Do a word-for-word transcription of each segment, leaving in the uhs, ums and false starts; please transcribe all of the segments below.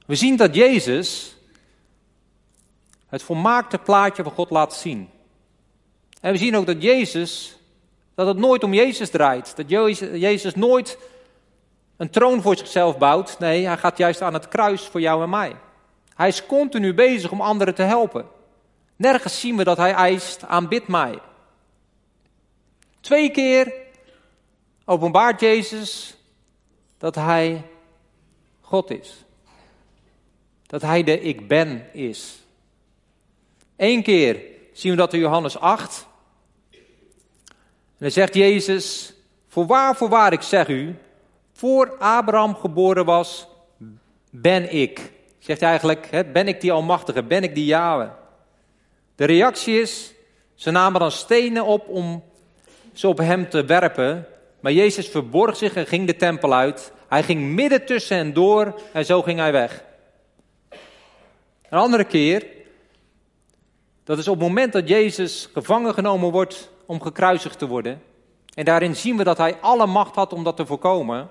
We zien dat Jezus het volmaakte plaatje van God laat zien. En we zien ook dat Jezus, dat het nooit om Jezus draait. Dat Jezus nooit een troon voor zichzelf bouwt. Nee, hij gaat juist aan het kruis voor jou en mij. Hij is continu bezig om anderen te helpen. Nergens zien we dat hij eist, aanbid mij. Twee keer openbaart Jezus dat hij God is. Dat hij de ik ben is. Eén keer zien we dat in Johannes acht. En dan zegt Jezus, voorwaar, voorwaar, ik zeg u, voor Abraham geboren was, ben ik. Zegt hij eigenlijk, hè, ben ik die Almachtige, ben ik die Jahwe. De reactie is, ze namen dan stenen op om ze op hem te werpen. Maar Jezus verborg zich en ging de tempel uit. Hij ging midden tussen hen door en zo ging hij weg. Een andere keer, dat is op het moment dat Jezus gevangen genomen wordt om gekruisigd te worden. En daarin zien we dat hij alle macht had om dat te voorkomen.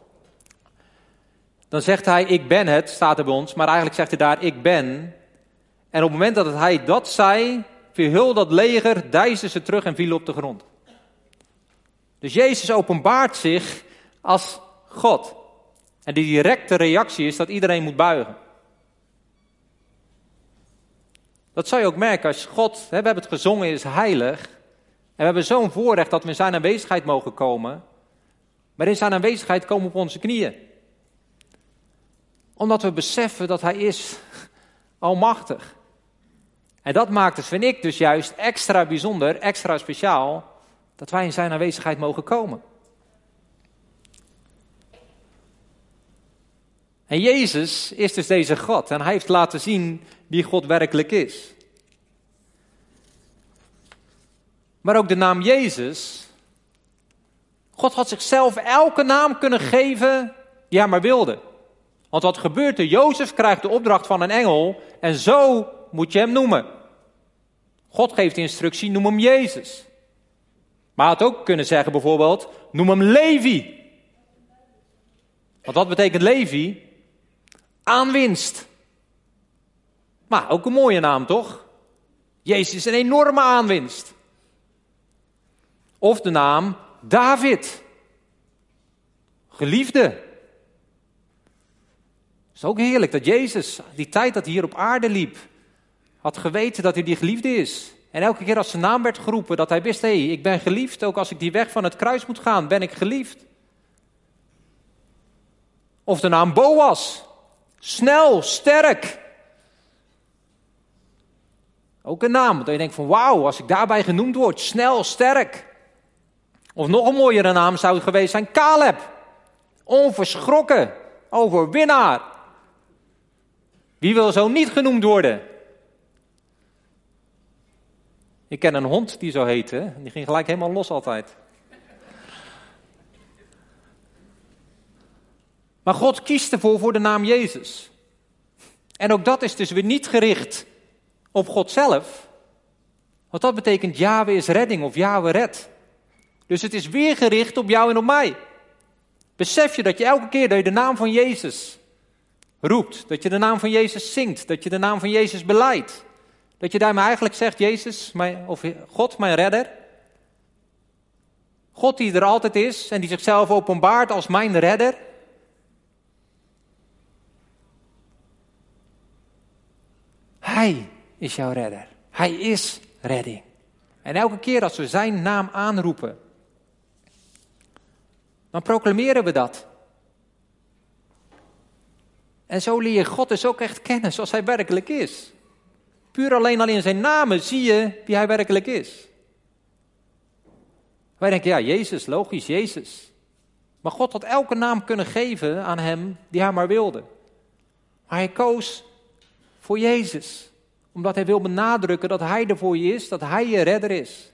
Dan zegt hij, ik ben het, staat er bij ons, maar eigenlijk zegt hij daar, ik ben. En op het moment dat hij dat zei, viel heel dat leger, deisden ze terug en vielen op de grond. Dus Jezus openbaart zich als God. En de directe reactie is dat iedereen moet buigen. Dat zou je ook merken als God, hè, we hebben het gezongen, is heilig. En we hebben zo'n voorrecht dat we in zijn aanwezigheid mogen komen. Maar in zijn aanwezigheid komen we op onze knieën. Omdat we beseffen dat hij is almachtig. En dat maakt het, vind ik, dus juist extra bijzonder, extra speciaal, dat wij in zijn aanwezigheid mogen komen. En Jezus is dus deze God. En hij heeft laten zien wie God werkelijk is. Maar ook de naam Jezus. God had zichzelf elke naam kunnen geven die hij maar wilde. Want wat gebeurt er? Jozef krijgt de opdracht van een engel en zo moet je hem noemen. God geeft de instructie, noem hem Jezus. Maar hij had ook kunnen zeggen bijvoorbeeld, noem hem Levi. Want wat betekent Levi? Aanwinst. Maar ook een mooie naam, toch? Jezus is een enorme aanwinst. Of de naam David. Geliefde. Het is ook heerlijk dat Jezus, die tijd dat hij hier op aarde liep, had geweten dat hij die geliefde is. En elke keer als zijn naam werd geroepen, dat hij wist, hé, hey, ik ben geliefd. Ook als ik die weg van het kruis moet gaan, ben ik geliefd. Of de naam Boas. Snel, sterk. Ook een naam, dat je denkt van wauw, als ik daarbij genoemd word, snel, sterk. Of nog een mooiere naam zou geweest zijn, Caleb. Onverschrokken, overwinnaar. Wie wil zo niet genoemd worden? Ik ken een hond die zo heette, die ging gelijk helemaal los altijd. Maar God kiest ervoor voor de naam Jezus. En ook dat is dus weer niet gericht op God zelf. Want dat betekent Yahweh is redding of Yahweh redt. Dus het is weer gericht op jou en op mij. Besef je dat je elke keer dat je de naam van Jezus roept, dat je de naam van Jezus zingt, dat je de naam van Jezus belijdt. Dat je daarmee eigenlijk zegt, Jezus, mijn, of God, mijn redder. God die er altijd is en die zichzelf openbaart als mijn redder. Hij is jouw redder. Hij is redding. En elke keer als we zijn naam aanroepen, dan proclameren we dat. En zo leer je God dus ook echt kennen zoals hij werkelijk is. Puur alleen al in zijn namen zie je wie hij werkelijk is. Wij denken, ja, Jezus, logisch, Jezus. Maar God had elke naam kunnen geven aan hem die hij maar wilde. Maar hij koos voor Jezus. Omdat hij wil benadrukken dat hij er voor je is, dat hij je redder is.